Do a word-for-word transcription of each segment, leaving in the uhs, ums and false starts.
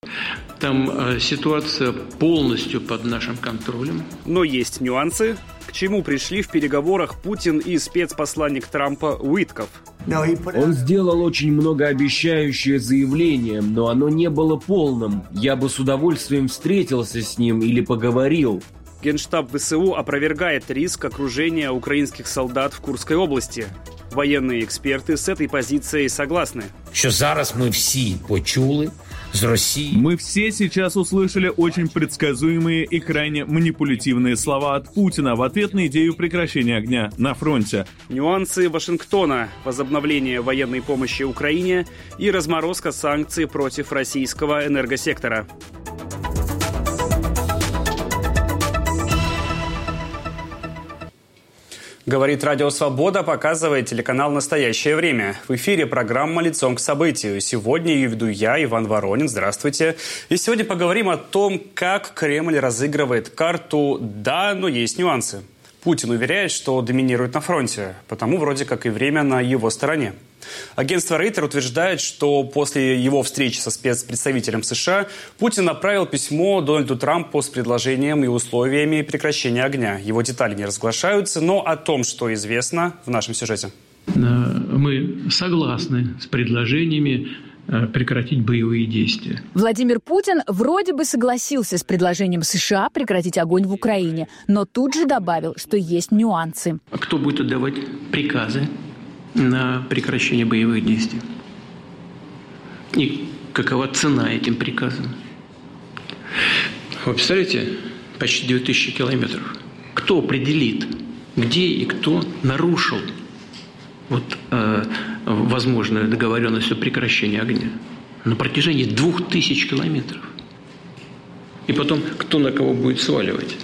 Там э, ситуация полностью под нашим контролем. Но есть нюансы. К чему пришли в переговорах Путин и спецпосланник Трампа Уитков? Он сделал очень многообещающее заявление, но оно не было полным. Я бы с удовольствием встретился с ним или поговорил. Генштаб ВСУ опровергает риск окружения украинских солдат в Курской области. Военные эксперты с этой позицией согласны. Что зараз мы все почули с Россией. Мы все сейчас услышали очень предсказуемые и крайне манипулятивные слова от Путина в ответ на идею прекращения огня на фронте. Нюансы Вашингтона, возобновление военной помощи Украине и разморозка санкций против российского энергосектора. Говорит Радио Свобода, показывает телеканал «Настоящее время». В эфире программа «Лицом к событию». Сегодня ее веду я, Иван Воронин. Здравствуйте. И сегодня поговорим о том, как Кремль разыгрывает карту «да, но есть нюансы». Путин уверяет, что доминирует на фронте, потому вроде как и время на его стороне. Агентство Рейтер утверждает, что после его встречи со спецпредставителем США Путин направил письмо Дональду Трампу с предложением и условиями прекращения огня. Его детали не разглашаются, но о том, что известно, в нашем сюжете. Мы согласны с предложениями прекратить боевые действия. Владимир Путин вроде бы согласился с предложением США прекратить огонь в Украине, но тут же добавил, что есть нюансы. А кто будет отдавать приказы на прекращение боевых действий? И какова цена этим приказам? Вы представляете, почти две тысячи километров. Кто определит, где и кто нарушил вот, э, возможную договоренность о прекращении огня на протяжении двух тысяч километров? И потом, кто на кого будет сваливать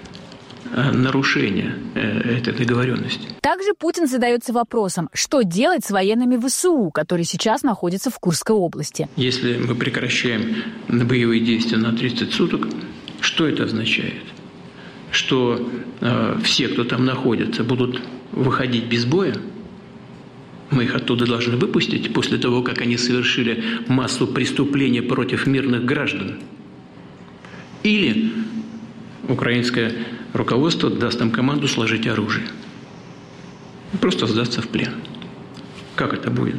нарушение этой договоренности. Также Путин задается вопросом, что делать с военными ВСУ, которые сейчас находятся в Курской области. Если мы прекращаем боевые действия на тридцать суток, что это означает? Что э, все, кто там находится, будут выходить без боя? Мы их оттуда должны выпустить после того, как они совершили массу преступлений против мирных граждан? Или украинское руководство даст нам команду сложить оружие? Просто сдаться в плен. Как это будет?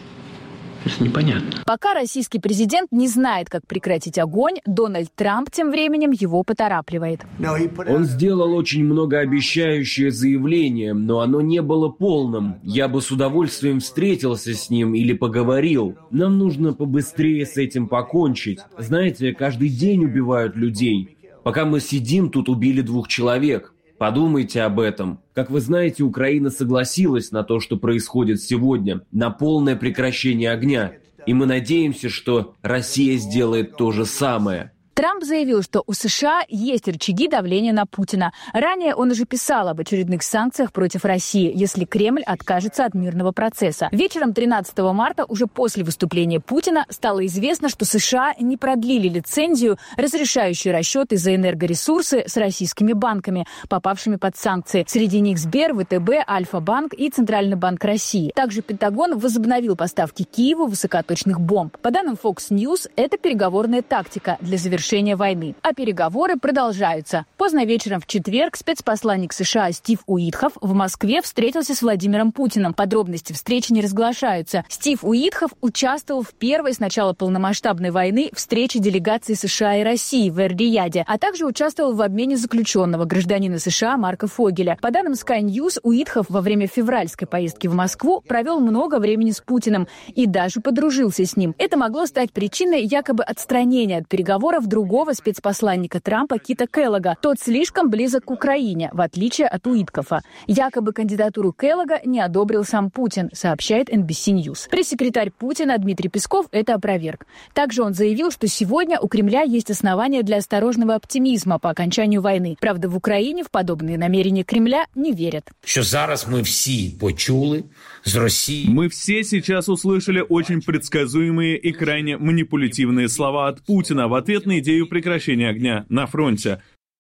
Это непонятно. Пока российский президент не знает, как прекратить огонь, Дональд Трамп тем временем его поторапливает. Он сделал очень многообещающее заявление, но оно не было полным. Я бы с удовольствием встретился с ним или поговорил. Нам нужно побыстрее с этим покончить. Знаете, каждый день убивают людей. Пока мы сидим, тут убили двух человек. Подумайте об этом. Как вы знаете, Украина согласилась на то, что происходит сегодня, на полное прекращение огня. И мы надеемся, что Россия сделает то же самое. Трамп заявил, что у США есть рычаги давления на Путина. Ранее он уже писал об очередных санкциях против России, если Кремль откажется от мирного процесса. Вечером тринадцатого марта, уже после выступления Путина, стало известно, что США не продлили лицензию, разрешающую расчеты за энергоресурсы с российскими банками, попавшими под санкции. Среди них Сбер, ВТБ, Альфа-банк и Центральный банк России. Также Пентагон возобновил поставки Киеву высокоточных бомб. По данным Fox News, это переговорная тактика для завершения войны. А переговоры продолжаются. Поздно вечером в четверг спецпосланник США Стив Уитхов в Москве встретился с Владимиром Путиным. Подробности встречи не разглашаются. Стив Уитхов участвовал в первой с начала полномасштабной войны встрече делегаций США и России в Эр-Рияде, а также участвовал в обмене заключенного гражданина США Марка Фогеля. По данным Sky News, Уитхов во время февральской поездки в Москву провел много времени с Путиным и даже подружился с ним. Это могло стать причиной якобы отстранения от переговоров другого спецпосланника Трампа Кита Келлога. Тот слишком близок к Украине, в отличие от Уиткофа. Якобы кандидатуру Келлога не одобрил сам Путин, сообщает эн би си News. Пресс-секретарь Путина Дмитрий Песков это опроверг. Также он заявил, что сегодня у Кремля есть основания для осторожного оптимизма по окончанию войны. Правда, в Украине в подобные намерения Кремля не верят. Что зараз мы все почули с Россией. Мы все сейчас услышали очень предсказуемые и крайне манипулятивные слова от Путина в ответ на идею прекращения огня на фронте.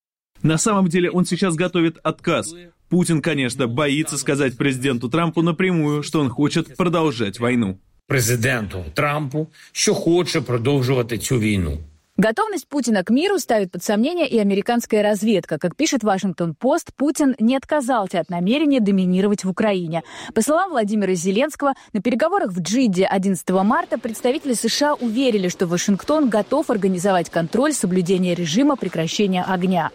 На самом деле он сейчас готовит отказ. Путин, конечно, боится сказать президенту Трампу напрямую, что он хочет продолжать войну. Президенту Трампу, що хоче продовжувати цю війну. Готовность Путина к миру ставит под сомнение и американская разведка. Как пишет Вашингтон-Пост, Путин не отказался от намерения доминировать в Украине. По словам Владимира Зеленского, на переговорах в Джидде одиннадцатого марта представители США уверили, что Вашингтон готов организовать контроль соблюдения режима прекращения огня.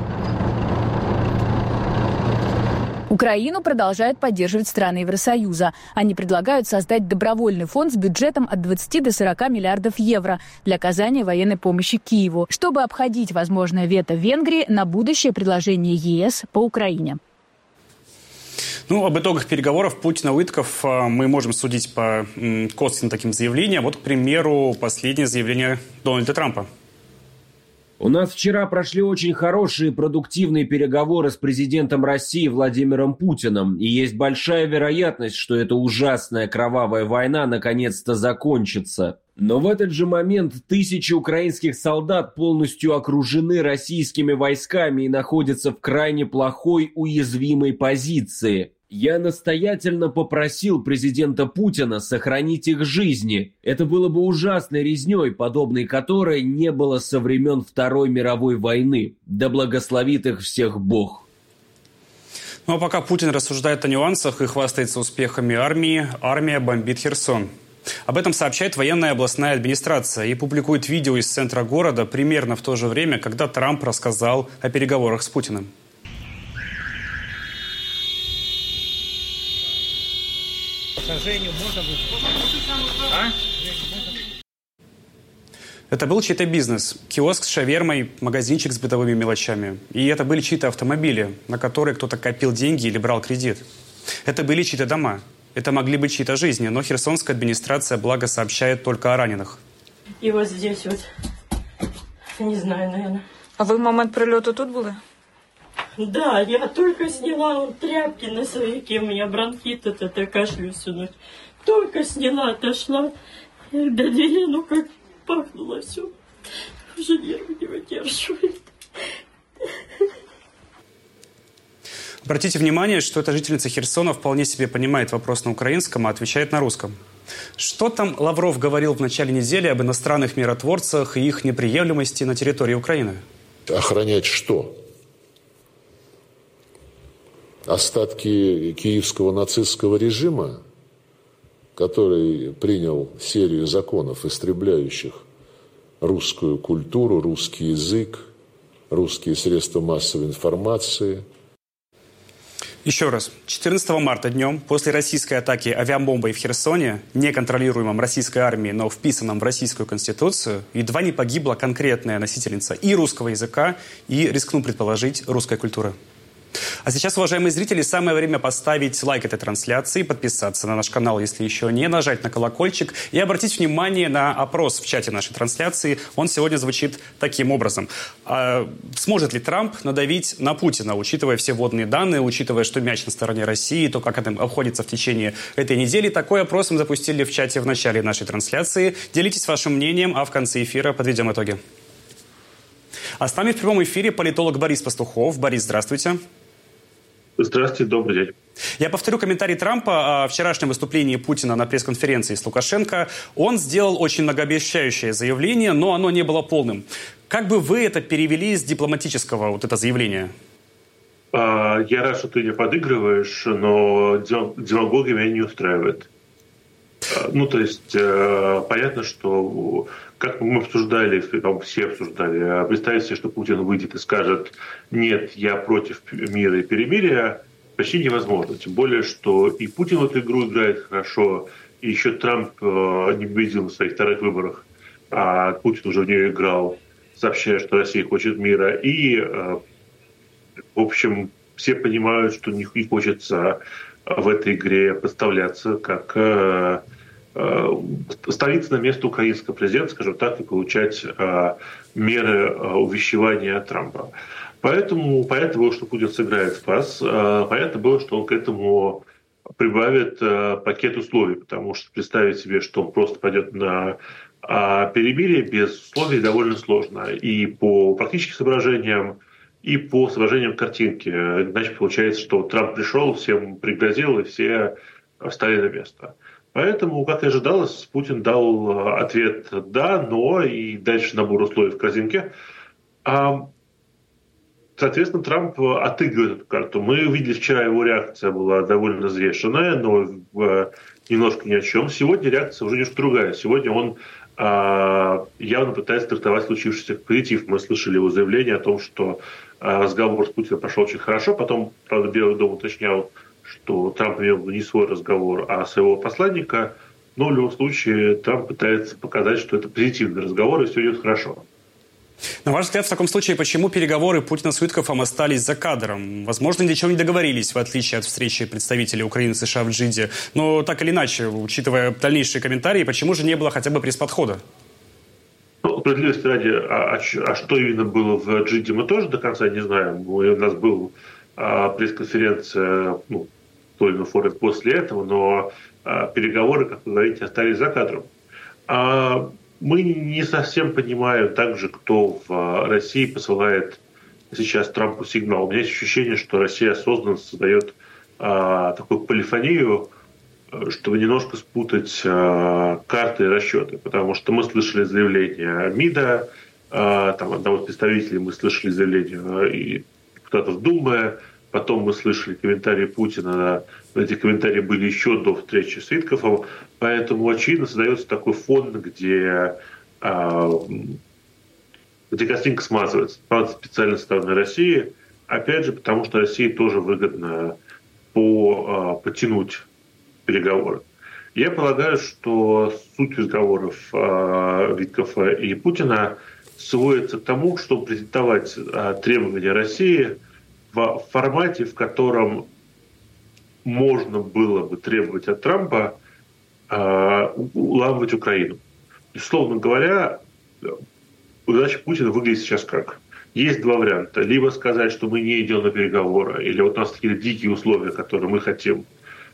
Украину продолжают поддерживать страны Евросоюза. Они предлагают создать добровольный фонд с бюджетом от двадцати до сорока миллиардов евро для оказания военной помощи Киеву, чтобы обходить возможное вето Венгрии на будущее предложение ЕС по Украине. Ну, об итогах переговоров Путина-Уитков мы можем судить по косвенным таким заявлениям. Вот, к примеру, последнее заявление Дональда Трампа. У нас вчера прошли очень хорошие и продуктивные переговоры с президентом России Владимиром Путиным. И есть большая вероятность, что эта ужасная кровавая война наконец-то закончится. Но в этот же момент тысячи украинских солдат полностью окружены российскими войсками и находятся в крайне плохой, уязвимой позиции. Я настоятельно попросил президента Путина сохранить их жизни. Это было бы ужасной резней, подобной которой не было со времен Второй мировой войны. Да благословит их всех Бог. Ну а пока Путин рассуждает о нюансах и хвастается успехами армии, армия бомбит Херсон. Об этом сообщает военная областная администрация и публикует видео из центра города примерно в то же время, когда Трамп рассказал о переговорах с Путиным. А? Это был чей-то бизнес. Киоск с шавермой, магазинчик с бытовыми мелочами. И это были чьи-то автомобили, на которые кто-то копил деньги или брал кредит. Это были чьи-то дома. Это могли быть чьи-то жизни. Но херсонская администрация, благо, сообщает только о раненых. И вот здесь вот. Не знаю, наверное. А вы в момент прильоту тут были? Да, я только сняла вот тряпки на свояке, у меня бронхит этот, я кашлю всю ночь. Только сняла, отошла, до двери, ну как пахнуло все. Уже нервы не выдерживает. Обратите внимание, что эта жительница Херсона вполне себе понимает вопрос на украинском, а отвечает на русском. Что там Лавров говорил в начале недели об иностранных миротворцах и их неприемлемости на территории Украины? Охранять что? Остатки киевского нацистского режима, который принял серию законов, истребляющих русскую культуру, русский язык, русские средства массовой информации. Еще раз. четырнадцатого марта днем, после российской атаки авиабомбой в Херсоне, неконтролируемом российской армией, но вписанном в Российскую Конституцию, едва не погибла конкретная носительница и русского языка, и, рискну предположить, русской культуры. А сейчас, уважаемые зрители, самое время поставить лайк этой трансляции, подписаться на наш канал, если еще не, нажать на колокольчик и обратить внимание на опрос в чате нашей трансляции. Он сегодня звучит таким образом. А сможет ли Трамп надавить на Путина, учитывая все вводные данные, учитывая, что мяч на стороне России, то, как это обходится в течение этой недели? Такой опрос мы запустили в чате в начале нашей трансляции. Делитесь вашим мнением, а в конце эфира подведем итоги. А с нами в прямом эфире политолог Борис Пастухов. Борис, здравствуйте. Здравствуйте, добрый день. Я повторю комментарий Трампа о вчерашнем выступлении Путина на пресс-конференции с Лукашенко. Он сделал очень многообещающее заявление, но оно не было полным. Как бы вы это перевели с дипломатического, вот это заявление? Я рад, что ты не подыгрываешь, но демагогия меня не устраивает. Ну, то есть, понятно, что, как мы обсуждали, там все обсуждали, представить себе, что Путин выйдет и скажет: нет, я против мира и перемирия, почти невозможно. Тем более, что и Путин в эту игру играет хорошо, и еще Трамп не победил на своих вторых выборах, а Путин уже в нее играл, сообщая, что Россия хочет мира. И, в общем, все понимают, что не хочется в этой игре подставляться как э, э, ставиться на место украинского президента, скажем так, и получать э, меры э, увещевания Трампа. Поэтому понятно было, что Путин сыграет в пас, э, понятно было, что он к этому прибавит э, пакет условий, потому что представить себе, что он просто пойдет на э, перемирие без условий, довольно сложно. И по практическим соображениям, и по соображениям картинки. Иначе получается, что Трамп пришел, всем пригрозил, и все встали на место. Поэтому, как и ожидалось, Путин дал ответ «да», «но» и дальше набор условий в корзинке. Соответственно, Трамп отыгрывает эту карту. Мы увидели вчера, его реакция была довольно взвешенная, но немножко ни о чем. Сегодня реакция уже немножко другая. Сегодня он а, явно пытается трактовать случившийся как позитив. Мы слышали его заявление о том, что а, разговор с Путиным прошел очень хорошо. Потом, правда, Белый дом уточнял, что Трамп имел в виду не свой разговор, а своего посланника. Но в любом случае Трамп пытается показать, что это позитивный разговор и все идет хорошо. На ваш взгляд, в таком случае, почему переговоры Путина с Уиткофом остались за кадром? Возможно, ни о чем не договорились, в отличие от встречи представителей Украины и США в Джиде. Но так или иначе, учитывая дальнейшие комментарии, почему же не было хотя бы пресс-подхода? Ну, справедливости ради, а, а, а что именно было в Джиде, мы тоже до конца не знаем. У нас была а, пресс-конференция, ну, той или иной форме после этого, но а, переговоры, как вы говорите, остались за кадром. А, Мы не совсем понимаем также, кто в России посылает сейчас Трампу сигнал. У меня есть ощущение, что Россия осознанно создает а, такую полифонию, чтобы немножко спутать а, карты и расчеты. Потому что мы слышали заявление МИДа, а, там, одного из представителей, мы слышали заявление и депутатов Думы, потом мы слышали комментарии Путина. Эти комментарии были еще до встречи с Уиткофом. Поэтому, очевидно, создается такой фон, где, где картинка смазывается. Правда, специально со стороны России. Опять же, потому что России тоже выгодно по, потянуть переговоры. Я полагаю, что суть разговоров Уиткофа и Путина сводится к тому, чтобы презентовать требования России в формате, в котором можно было бы требовать от Трампа э, уламывать Украину. Условно говоря, задача Путина выглядит сейчас как? Есть два варианта. Либо сказать, что мы не идем на переговоры, или вот у нас такие дикие условия, которые мы хотим.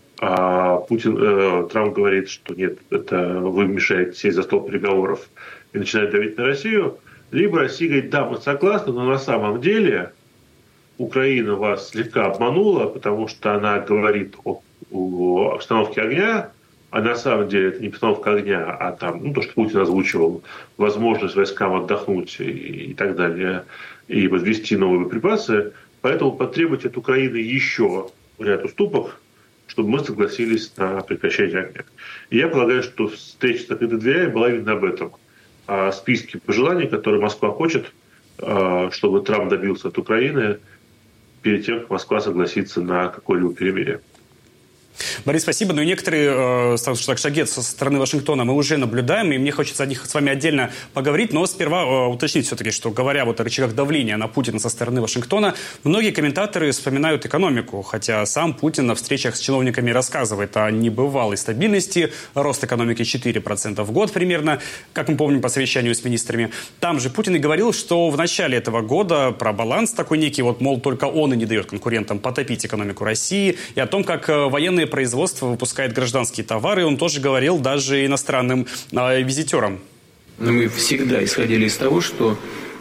А Путин, э, Трамп говорит, что нет, это вы мешаете сесть за стол переговоров и начинает давить на Россию. Либо Россия говорит, да, мы согласны, но на самом деле Украина вас слегка обманула, потому что она говорит о, о обстановке огня, а на самом деле это не обстановка огня, а там, ну, то, что Путин озвучивал, возможность войскам отдохнуть и, и так далее, и подвести новые боеприпасы. Поэтому потребовать от Украины еще ряд уступок, чтобы мы согласились на прекращение огня. И я полагаю, что встреча с открытой дверями была именно об этом. О списке пожеланий, которые Москва хочет, чтобы Трамп добился от Украины, перед тем, как Москва согласится на какое-либо перемирие. Борис, спасибо. Ну и некоторые э, так, шаги со стороны Вашингтона мы уже наблюдаем, и мне хочется о них с вами отдельно поговорить, но сперва э, уточнить все-таки, что говоря вот о рычагах давления на Путина со стороны Вашингтона, многие комментаторы вспоминают экономику, хотя сам Путин на встречах с чиновниками рассказывает о небывалой стабильности, рост экономики четыре процента в год примерно, как мы помним по совещанию с министрами. Там же Путин и говорил, что в начале этого года про баланс такой некий, вот, мол, только он и не дает конкурентам потопить экономику России, и о том, как военные производство выпускает гражданские товары. Он тоже говорил даже иностранным э, визитерам. Мы всегда исходили из того, что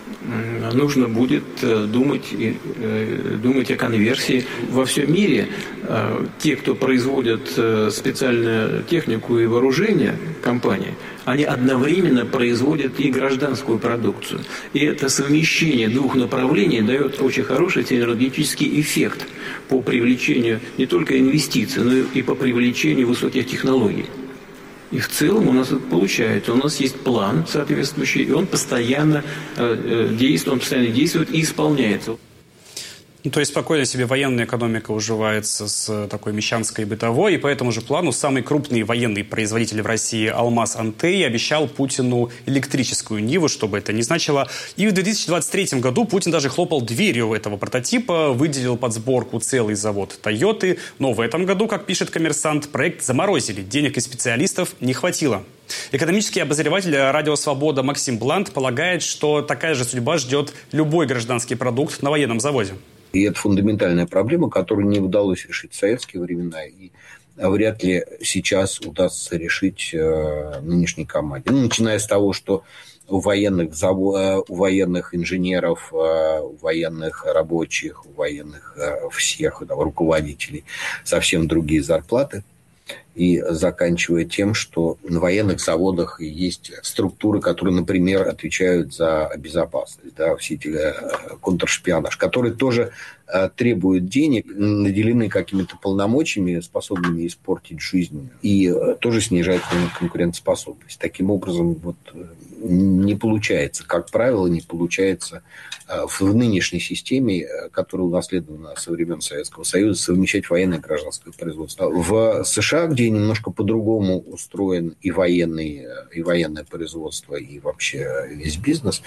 нужно будет думать, думать о конверсии. Во всем мире те, кто производят специальную технику и вооружение, компании, они одновременно производят и гражданскую продукцию. И это совмещение двух направлений дает очень хороший синергетический эффект по привлечению не только инвестиций, но и по привлечению высоких технологий. И в целом у нас это получается. У нас есть план соответствующий, и он постоянно э, действует, он постоянно действует и исполняется. Ну, то есть спокойно себе военная экономика уживается с такой мещанской и бытовой, и по этому же плану самый крупный военный производитель в России «Алмаз Антей» обещал Путину электрическую Ниву, что бы это ни значило. И в две тысячи двадцать третьем году Путин даже хлопал дверью этого прототипа, выделил под сборку целый завод «Тойоты». Но в этом году, как пишет «Коммерсант», проект заморозили, денег и специалистов не хватило. Экономический обозреватель «Радио Свобода» Максим Блант полагает, что такая же судьба ждет любой гражданский продукт на военном заводе. И это фундаментальная проблема, которую не удалось решить в советские времена, и вряд ли сейчас удастся решить э, нынешней команде. Ну, начиная с того, что у военных, завод, у военных инженеров, э, у военных рабочих, у военных э, всех там, руководителей совсем другие зарплаты. и заканчивая тем, что на военных заводах есть структуры, которые, например, отвечают за безопасность, да, все эти контршпионаж, которые тоже требуют денег, наделены какими-то полномочиями, способными испортить жизнь, и тоже снижают конкурентоспособность. Таким образом, вот не получается, как правило, не получается в нынешней системе, которая унаследована со времен Советского Союза, совмещать военное и гражданское производство. В США, где немножко по-другому устроен и военный, и военное производство, и вообще весь бизнес,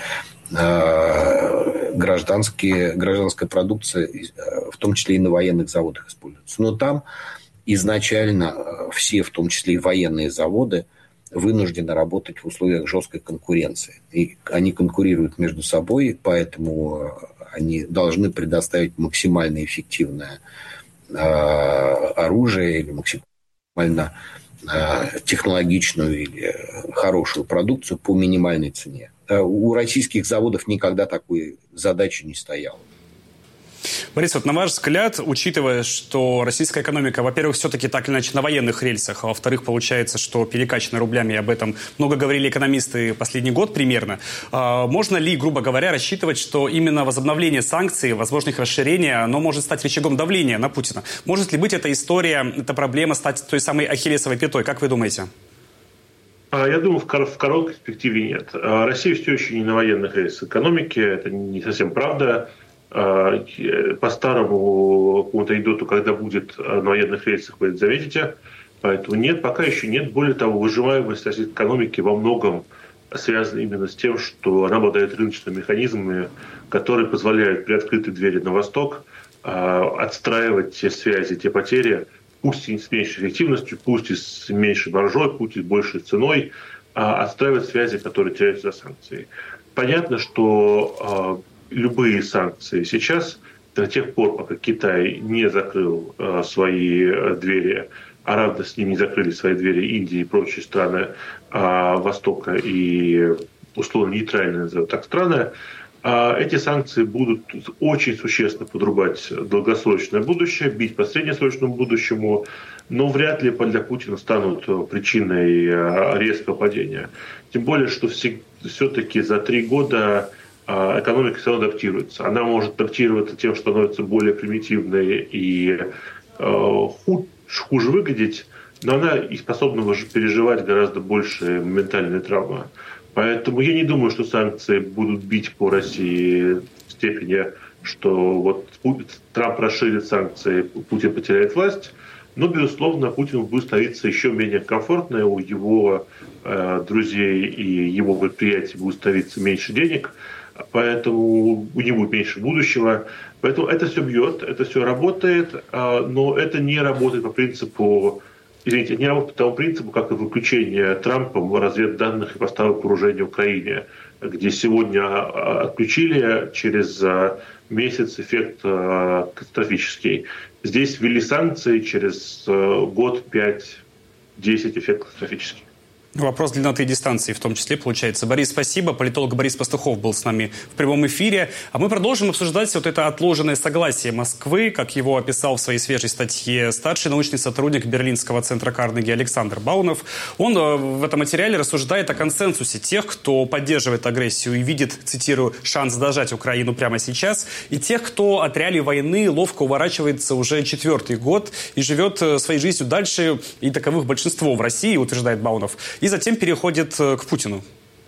гражданские, гражданская продукция, в том числе и на военных заводах, используется. Но там изначально все, в том числе и военные заводы, вынуждены работать в условиях жесткой конкуренции. И они конкурируют между собой, поэтому они должны предоставить максимально эффективное э, оружие или максимально э, технологичную или хорошую продукцию по минимальной цене. У российских заводов никогда такой задачи не стояло. Борис, вот на ваш взгляд, учитывая, что российская экономика, во-первых, все-таки так или иначе на военных рельсах, а во-вторых, получается, что перекачана рублями, об этом много говорили экономисты последний год примерно, можно ли, грубо говоря, рассчитывать, что именно возобновление санкций, возможно их расширение, оно может стать рычагом давления на Путина? Может ли быть эта история, эта проблема стать той самой ахиллесовой пятой? Как вы думаете? Я думаю, в короткой перспективе нет. Россия все еще не на военных рельсах экономики, это не совсем правда. По старому какому-то анекдоту, когда будет на военных рельсах, вы это заметите. Поэтому нет, пока еще нет. Более того, выживаемость российской экономики во многом связана именно с тем, что она обладает рыночными механизмами, которые позволяют при открытой двери на восток отстраивать те связи, те потери, пусть и с меньшей эффективностью, пусть и с меньшей маржой, пусть и с большей ценой, отстраивать связи, которые теряются за санкции. Понятно, что любые санкции сейчас, до тех пор, пока Китай не закрыл э, свои двери, а равно с ним не закрыли свои двери Индии и прочие страны э, Востока и условно нейтральные, назовем так, страны, э, эти санкции будут очень существенно подрубать долгосрочное будущее, бить по среднесрочному будущему, но вряд ли для Путина станут причиной э, резкого падения. Тем более, что все, все-таки за три года экономика все равно адаптируется. Она может адаптироваться тем, что становится более примитивной и э, хуже, хуже выглядеть, но она и способна переживать гораздо больше моментальные травмы. Поэтому я не думаю, что санкции будут бить по России в степени, что вот Трамп расширит санкции, Путин потеряет власть. Но, безусловно, Путину будет становиться еще менее комфортно, у его э, друзей и его предприятий будет становиться меньше денег, поэтому у него будет меньше будущего. Поэтому это все бьет, это все работает, но это не работает по принципу, извините, не работает по тому принципу, как и выключение Трампом разведданных и поставок вооружения Украине, где сегодня отключили, через месяц эффект катастрофический. Здесь ввели санкции, через год, пять, десять эффект катастрофический. Вопрос длинноты и дистанции в том числе получается. Борис, спасибо. Политолог Борис Пастухов был с нами в прямом эфире. А мы продолжим обсуждать вот это отложенное согласие Москвы, как его описал в своей свежей статье старший научный сотрудник Берлинского центра Карнеги Александр Баунов. Он в этом материале рассуждает о консенсусе тех, кто поддерживает агрессию и видит, цитирую, шанс дожать Украину прямо сейчас, и тех, кто от реалий войны ловко уворачивается уже четвертый год и живет своей жизнью дальше, и таковых большинство в России, утверждает Баунов, и затем переходит к Путину.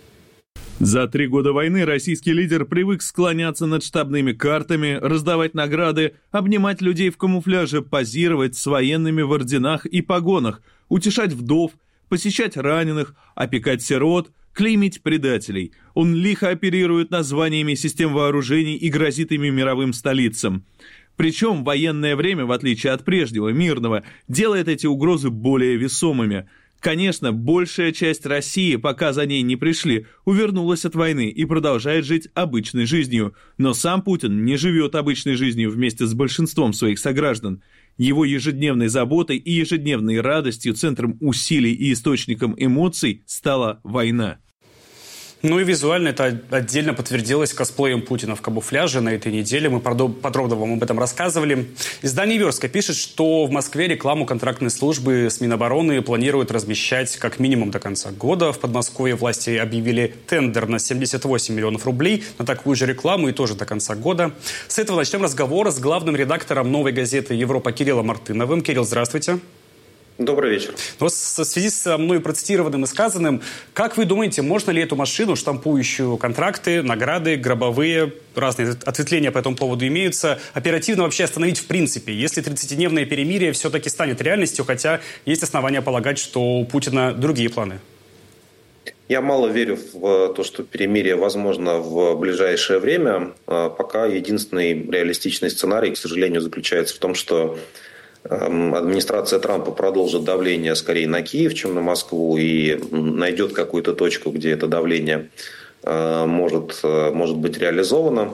За три года войны российский лидер привык склоняться над штабными картами, раздавать награды, обнимать людей в камуфляже, позировать с военными в орденах и погонах, утешать вдов, посещать раненых, опекать сирот, клеймить предателей. Он лихо оперирует названиями систем вооружений и грозит ими мировым столицам. Причем военное время, в отличие от прежнего, мирного, делает эти угрозы более весомыми. Конечно, большая часть России, пока за ней не пришли, увернулась от войны и продолжает жить обычной жизнью. Но сам Путин не живет обычной жизнью вместе с большинством своих сограждан. Его ежедневной заботой и ежедневной радостью, центром усилий и источником эмоций стала война. Ну и визуально это отдельно подтвердилось косплеем Путина в камуфляже на этой неделе. Мы подробно вам об этом рассказывали. Издание «Верстка» пишет, что в Москве рекламу контрактной службы с Минобороны планируют размещать как минимум до конца года. В Подмосковье власти объявили тендер на семьдесят восемь миллионов рублей на такую же рекламу и тоже до конца года. С этого начнем разговор с главным редактором «Новой газеты Европа» Кириллом Мартыновым. Кирилл, здравствуйте. Добрый вечер. Но в связи с мной процитированным и сказанным, как вы думаете, можно ли эту машину, штампующую контракты, награды, гробовые, разные ответвления по этому поводу имеются, оперативно вообще остановить в принципе, если тридцатидневное перемирие все-таки станет реальностью, хотя есть основания полагать, что у Путина другие планы? Я мало верю в то, что перемирие возможно в ближайшее время. Пока единственный реалистичный сценарий, к сожалению, заключается в том, что администрация Трампа продолжит давление скорее на Киев, чем на Москву, и найдет какую-то точку, где это давление может, может быть реализовано.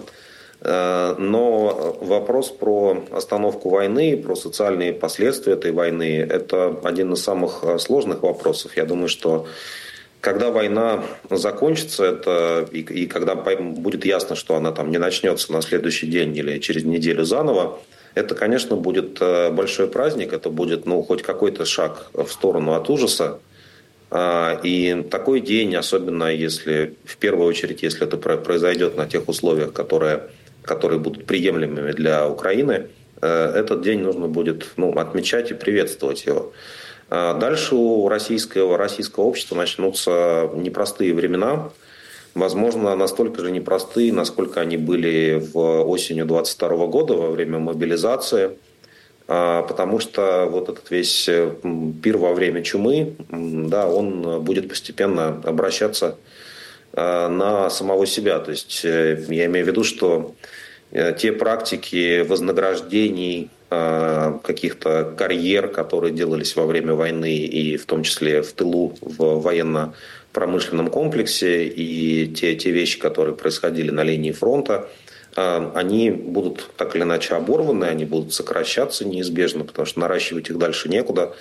Но вопрос про остановку войны, про социальные последствия этой войны – это один из самых сложных вопросов. Я думаю, что когда война закончится, это, и, и когда будет ясно, что она там не начнется на следующий день или через неделю заново, это, конечно, будет большой праздник, это будет, ну, хоть какой-то шаг в сторону от ужаса. И такой день, особенно если, в первую очередь, если это произойдет на тех условиях, которые, которые будут приемлемыми для Украины, этот день нужно будет, ну, отмечать и приветствовать его. Дальше у российского, российского общества начнутся непростые времена. Возможно, настолько же непростые, насколько они были в осенью двадцать второго года во время мобилизации, потому что вот этот весь пир во время чумы, да, он будет постепенно обращаться на самого себя. То есть я имею в виду, что те практики вознаграждений, каких-то карьер, которые делались во время войны и в том числе в тылу, в военно-промышленном комплексе, и те, те вещи, которые происходили на линии фронта, они будут так или иначе оборваны, они будут сокращаться неизбежно, потому что наращивать их дальше некуда.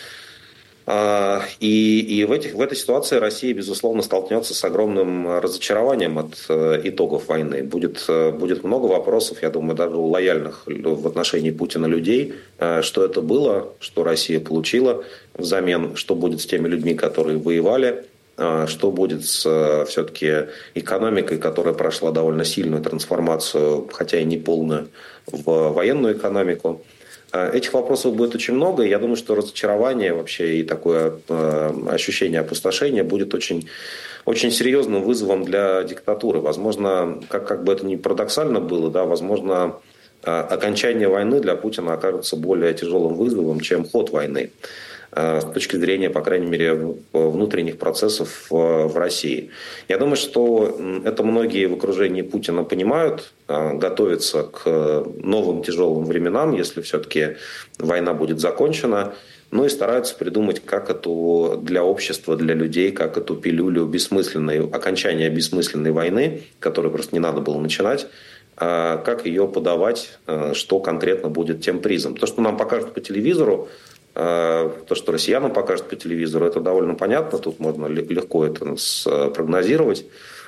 И, и в, этих, в этой ситуации Россия, безусловно, столкнется с огромным разочарованием от итогов войны. Будет, будет много вопросов, я думаю, даже у лояльных в отношении Путина людей, что это было, что Россия получила взамен, что будет с теми людьми, которые воевали, что будет с все-таки экономикой, которая прошла довольно сильную трансформацию, хотя и не полную, в военную экономику. Этих вопросов будет очень много, и я думаю, что разочарование вообще и такое э, ощущение опустошения будет очень, очень серьезным вызовом для диктатуры. Возможно, как, как бы это ни парадоксально было, да, возможно, э, окончание войны для Путина окажется более тяжелым вызовом, чем ход войны, э, с точки зрения, по крайней мере, внутренних процессов в, в России. Я думаю, что это многие в окружении Путина понимают, готовиться к новым тяжелым временам, если все-таки война будет закончена, ну и стараются придумать, как эту для общества, для людей, как эту пилюлю бессмысленной, окончания бессмысленной войны, которую просто не надо было начинать, как ее подавать, что конкретно будет тем призом. То, что нам покажут по телевизору, то, что россиянам покажут по телевизору, это довольно понятно, тут можно легко это спрогнозировать.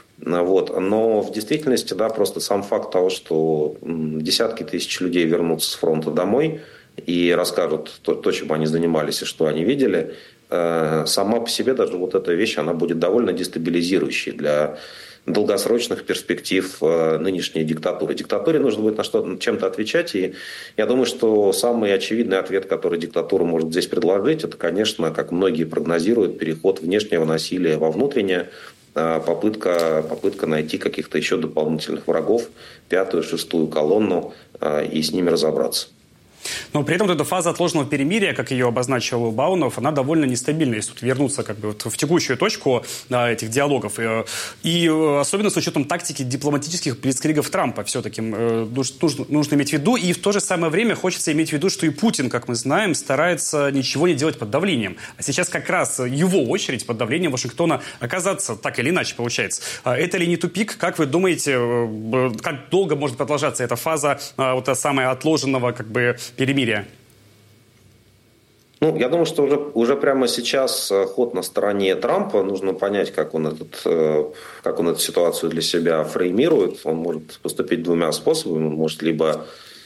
Вот. Но в действительности, да, просто сам факт того, что десятки тысяч людей вернутся с фронта домой и расскажут то, то чем они занимались и что они видели, э, сама по себе даже вот эта вещь, она будет довольно дестабилизирующей для долгосрочных перспектив э, нынешней диктатуры. Диктатуре нужно будет на что чем-то отвечать, и я думаю, что самый очевидный ответ, который диктатура может здесь предложить, это, конечно, как многие прогнозируют, переход внешнего насилия во внутреннее, Попытка, попытка найти каких-то еще дополнительных врагов, пятую, шестую колонну, и с ними разобраться. Но при этом эта фаза отложенного перемирия, как ее обозначил Баунов, она довольно нестабильна, если тут вернуться как бы вот в текущую точку да, этих диалогов. И особенно с учетом тактики дипломатических блицкригов Трампа все-таки нужно, нужно иметь в виду. И в то же самое время хочется иметь в виду, что и Путин, как мы знаем, старается ничего не делать под давлением. А сейчас как раз его очередь под давлением Вашингтона оказаться так или иначе получается. Это ли не тупик? Как вы думаете, как долго может продолжаться эта фаза вот самая отложенного как бы перемирия? Ну, я думаю, что уже, уже прямо сейчас ход на стороне Трампа. Нужно понять, как он, этот, как он эту ситуацию для себя фреймирует. Он может поступить двумя способами. Он может либо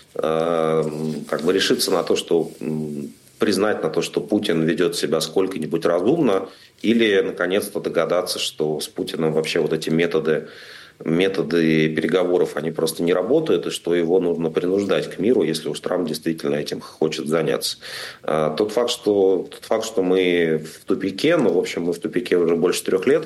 э, как бы решиться на то, что признать на то, что Путин ведет себя сколько-нибудь разумно, или наконец-то догадаться, что с Путиным вообще вот эти методы методы переговоров, они просто не работают, и что его нужно принуждать к миру, если уж Трамп действительно этим хочет заняться. Тот факт, что, тот факт, что мы в тупике, ну, в общем, мы в тупике уже больше трех лет,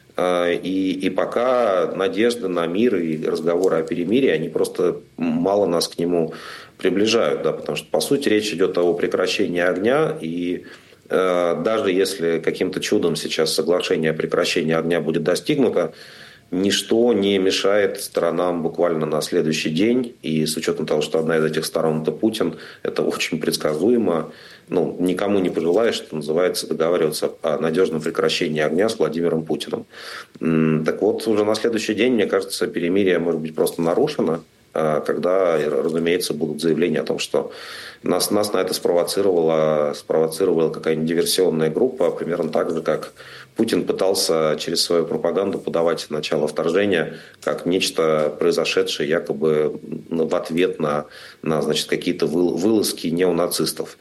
и, и пока надежды на мир и разговоры о перемирии, они просто мало нас к нему приближают, да, потому что, по сути, речь идет о прекращении огня, и э, даже если каким-то чудом сейчас соглашение о прекращении огня будет достигнуто, ничто не мешает сторонам буквально на следующий день, и с учетом того, что одна из этих сторон – это Путин, это очень предсказуемо. Ну, никому не пожелаешь, что называется, договариваться о надежном прекращении огня с Владимиром Путиным. Так вот, уже на следующий день, мне кажется, перемирие может быть просто нарушено, когда, разумеется, будут заявления о том, что нас, нас на это спровоцировала, спровоцировала какая-нибудь диверсионная группа, примерно так же, как Путин пытался через свою пропаганду подавать начало вторжения как нечто произошедшее якобы в ответ на, на значит, какие-то вылазки неонацистов.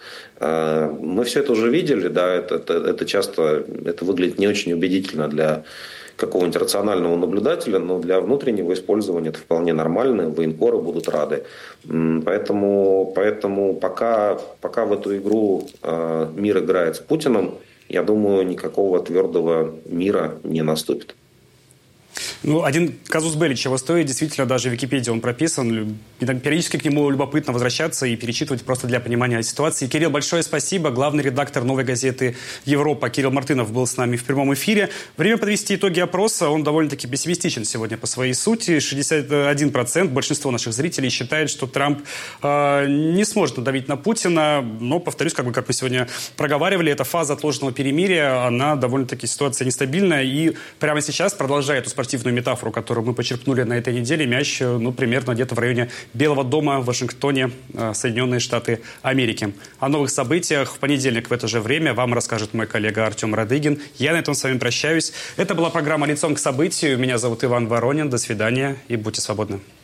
Мы все это уже видели, да, это, это, это часто это выглядит не очень убедительно для какого-нибудь рационального наблюдателя, но для внутреннего использования это вполне нормально, военкоры будут рады. Поэтому, поэтому пока, пока в эту игру мир играет с Путиным, я думаю, никакого твердого мира не наступит. Ну, один казус белли чего стоит, действительно, даже в Википедии он прописан. Периодически к нему любопытно возвращаться и перечитывать просто для понимания ситуации. Кирилл, большое спасибо. Главный редактор «Новой газеты Европа» Кирилл Мартынов был с нами в прямом эфире. Время подвести итоги опроса. Он довольно-таки пессимистичен сегодня по своей сути. шестьдесят один процент, большинство наших зрителей считает, что Трамп э, не сможет надавить на Путина. Но, повторюсь, как, бы, как мы сегодня проговаривали, эта фаза отложенного перемирия, она довольно-таки ситуация нестабильная. И прямо сейчас, продолжая эту спортивную метафору, которую мы почерпнули на этой неделе, мяч, ну, примерно где-то в районе Белого дома в Вашингтоне, Соединенные Штаты Америки. О новых событиях в понедельник в это же время вам расскажет мой коллега Артем Радыгин. Я на этом с вами прощаюсь. Это была программа «Лицом к событию». Меня зовут Иван Воронин. До свидания и будьте свободны.